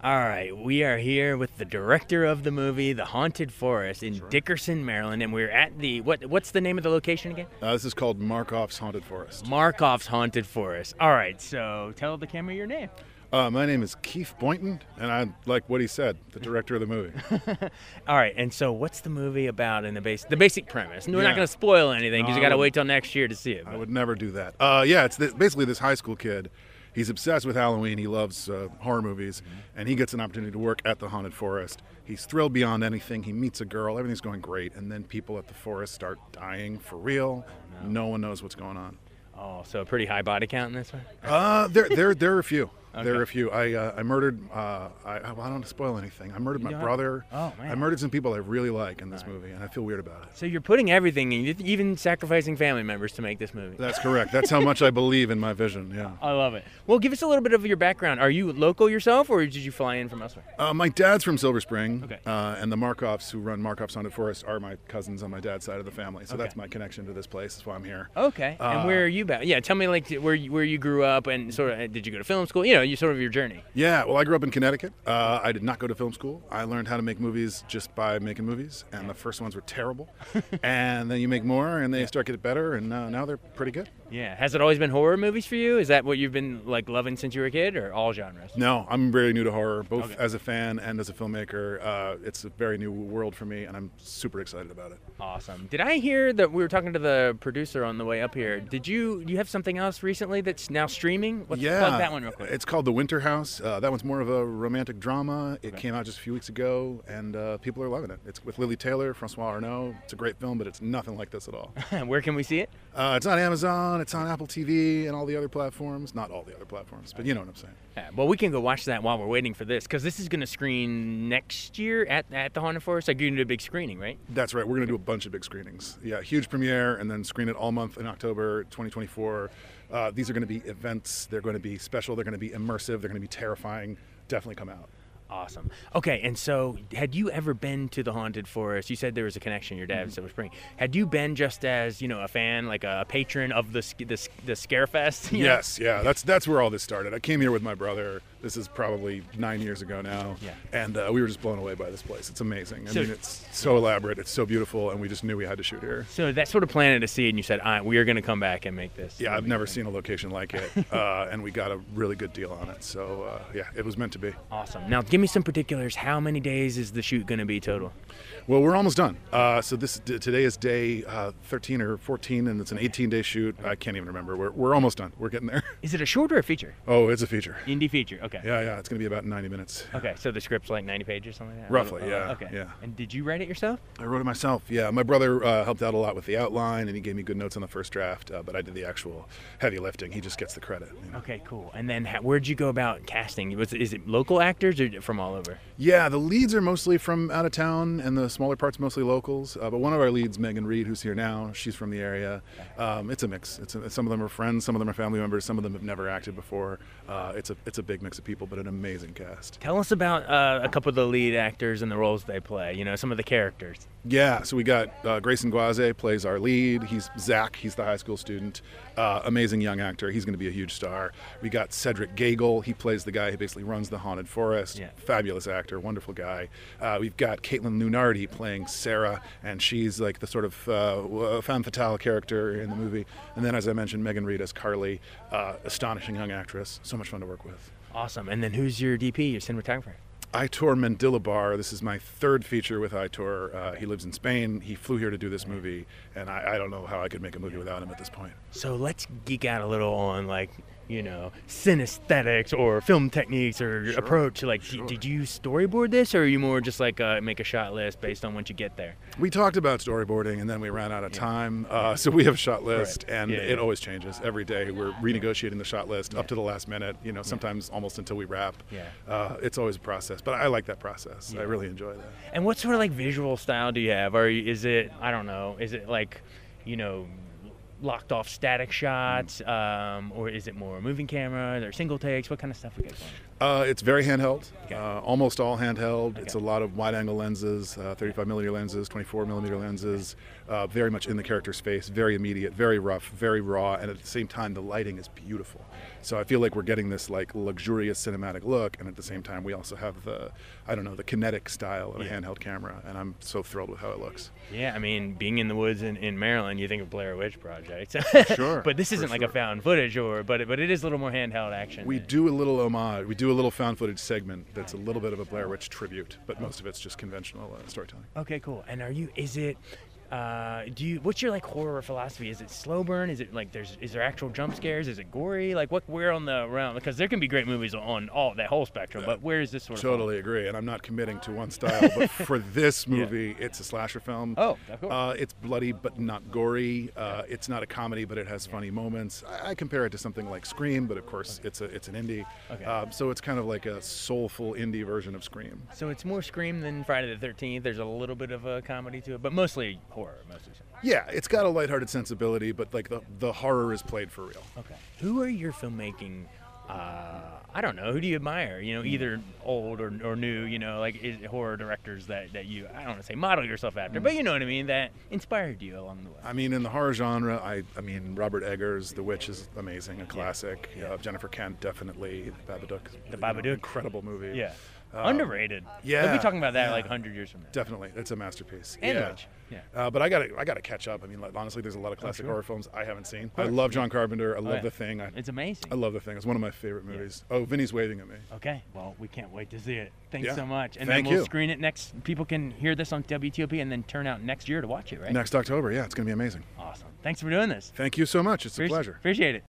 All right, we are here with the director of the movie, The Haunted Forest, in Dickerson, Maryland, and we're at the what's the name of the location again? This is called Markoff's Haunted Forest. Markoff's Haunted Forest. All right, so tell the camera your name. My name is Keith Boynton, and I like what he said, the director of the movie. All right, and so what's the movie about in the basic premise? We're not Yeah. going to spoil anything because No, you got to I wait till next year to see it. I would never do that. It's basically this high school kid. He's obsessed with Halloween. He loves horror movies, and he gets an opportunity to work at the Haunted Forest. He's thrilled beyond anything. He meets a girl. Everything's going great, and then people at the forest start dying for real. No one knows what's going on. Oh, so a pretty high body count in this one? There are a few. Okay. There are a few. I murdered. I don't want to spoil anything. I murdered my don't- brother. Oh, man. I murdered some people I really like in this movie, and I feel weird about it. So you're putting everything in, you're even sacrificing family members to make this movie. That's correct. That's how much I believe in my vision. Yeah. I love it. Well, give us a little bit of your background. Are you local yourself, or did you fly in from elsewhere? My dad's from Silver Spring, Okay. and the Markoffs who run Markoff's Haunted Forest are my cousins on my dad's side of the family. So Okay. that's my connection to this place. That's why I'm here. Okay. And where are you back? Yeah, tell me like where you grew up and sort of did you go to film school? You know, you sort of your journey. Yeah, well, I grew up in Connecticut. I did not go to film school. I learned how to make movies just by making movies, and the first ones were terrible. And then you make more, and they start getting better, and now they're pretty good. Yeah. Has it always been horror movies for you? Is that what you've been like loving since you were a kid, or all genres? No, I'm very new to horror, both Okay. as a fan and as a filmmaker. It's a very new world for me, and I'm super excited about it. Awesome. Did I hear that we were talking to the producer on the way up here? Do you have something else recently that's now streaming? Let's plug that one real quick. It's called The Winter House. That one's more of a romantic drama. It Okay. came out just a few weeks ago, and people are loving it. It's with Lily Taylor, Francois Arnault. It's a great film, but it's nothing like this at all. Where can we see it? It's on Amazon, it's on Apple TV, and all the other platforms. Not all the other platforms, but you know what I'm saying. Yeah, well, we can go watch that while we're waiting for this, because this is going to screen next year at the Haunted Forest. Like, you're going to do a big screening, right? That's right. We're going to do a bunch of big screenings. Yeah, huge premiere, and then screen it all month in October 2024. These are going to be events. They're going to be special. They're going to be immersive. They're going to be terrifying. Definitely come out. Awesome. Okay, and so had you ever been to the Haunted Forest? You said there was a connection. Your dad in Silver Spring. Had you been just as a fan, like a patron of the Scarefest? you know? Yes, yeah, that's where all this started. I came here with my brother. This is probably 9 years ago now, Yeah. and we were just blown away by this place. It's amazing. I So- mean, it's so elaborate. It's so beautiful, and we just knew we had to shoot here. So that sort of planted a seed, and you said, we are going to come back and make this. Yeah, I've never seen a location like it, and we got a really good deal on it. So yeah, it was meant to be. Awesome. Now, give me some particulars. How many days is the shoot going to be total? Well, we're almost done. So today is day 13 or 14, and it's an 18-day shoot. I can't even remember. We're almost done. We're getting there. Is it a short or a feature? Oh, it's a feature. Indie feature. Okay. Yeah, it's going to be about 90 minutes. Okay, so the script's like 90 pages, something like that? Roughly, yeah, Okay. yeah. And did you write it yourself? I wrote it myself. Yeah, my brother helped out a lot with the outline, and he gave me good notes on the first draft. But I did the actual heavy lifting. He just gets the credit. Okay, cool. And then where'd you go about casting? Is it local actors or from all over? Yeah, the leads are mostly from out of town, and the smaller parts mostly locals. But one of our leads, Megan Reed, who's here now, she's from the area. It's a mix. Some of them are friends, some of them are family members, some of them have never acted before. It's a big mix of people, but an amazing cast. Tell us about a couple of the lead actors and the roles they play. Some of the characters. Yeah, so we got Grayson Guaze plays our lead. He's Zach. He's the high school student. Amazing young actor. He's going to be a huge star. We got Cedric Gagel. He plays the guy who basically runs the Haunted Forest. Yeah. Fabulous actor, wonderful guy. We've got Caitlin Lunardi playing Sarah, and she's like the sort of femme fatale character in the movie. And then, as I mentioned, Megan Reed as Carly. Astonishing young actress. So much fun to work with. Awesome. And then who's your DP, your cinematographer? Aitor Mendilabar. This is my third feature with Aitor. He lives in Spain. He flew here to do this movie, and I don't know how I could make a movie without him at this point. So let's geek out a little on synesthetics or film techniques or Sure, approach. Like, sure. did you storyboard this, or are you more just like make a shot list based on once you get there? We talked about storyboarding, and then we ran out of time. So we have a shot list, Right. and Yeah, it yeah. always changes every day. We're renegotiating the shot list up to the last minute. Sometimes almost until we wrap. Yeah. It's always a process, but I like that process. Yeah. I really enjoy that. And what sort of like visual style do you have? Or is it, I don't know, is it like, locked off static shots, or is it more moving camera or single takes? What kind of stuff we got going? It's very handheld, Okay. almost all handheld. It's a Okay. lot of wide-angle lenses, 35 millimeter lenses, 24 millimeter lenses, very much in the character's face, very immediate, very rough, very raw, and at the same time, the lighting is beautiful. So I feel like we're getting this like luxurious cinematic look, and at the same time, we also have the, I don't know, the kinetic style of a handheld camera, and I'm so thrilled with how it looks. Yeah, I mean, being in the woods in Maryland, you think of Blair Witch Project. Sure, But this for isn't like a sure. found footage, but it is a little more handheld action. We do a little homage. We do a little found footage segment that's a little bit of a Blair Witch tribute, but most of it's just conventional storytelling. Okay, cool. And what's your like horror philosophy? Is it slow burn? Is it like is there actual jump scares? Is it gory? Like where on the realm? Because there can be great movies on all that whole spectrum, but where is this sort of? Totally agree, and I'm not committing to one style, but for this movie, it's a slasher film. Oh, of course. It's bloody but not gory. It's not a comedy, but it has funny moments. I compare it to something like Scream, but of course it's an indie. Okay. So it's kind of like a soulful indie version of Scream. So it's more Scream than Friday the 13th. There's a little bit of a comedy to it, but mostly horror. Yeah, it's got a lighthearted sensibility, but like the horror is played for real. Okay. Who are your filmmaking? I don't know. Who do you admire? Either old or new. Like horror directors that you. I don't want to say model yourself after, but you know what I mean. That inspired you along the way. I mean, in the horror genre, I mean, Robert Eggers, The Witch is amazing, a classic. Yeah. Jennifer Kent, definitely. The Babadook. Incredible movie. Yeah. Underrated. yeah, They'll be talking about that yeah. like 100 years from now. Definitely, it's a masterpiece. And yeah. Witch. Yeah. But I gotta catch up. I mean, like, honestly, there's a lot of classic sure. horror films I haven't seen. I course, love John Carpenter. I love yeah. The Thing. It's amazing. I love The Thing. It's one of my favorite movies. Oh, Vinny's waving at me. Okay. Well, we can't wait to see it. Thanks Yeah. so much. And Thank then we'll you. screen it next. People can hear this on WTOP and then turn out next year to watch it, right? Next October. Yeah, it's gonna be amazing. Awesome. Thanks for doing this. Thank you so much. It's a pleasure. Appreciate it.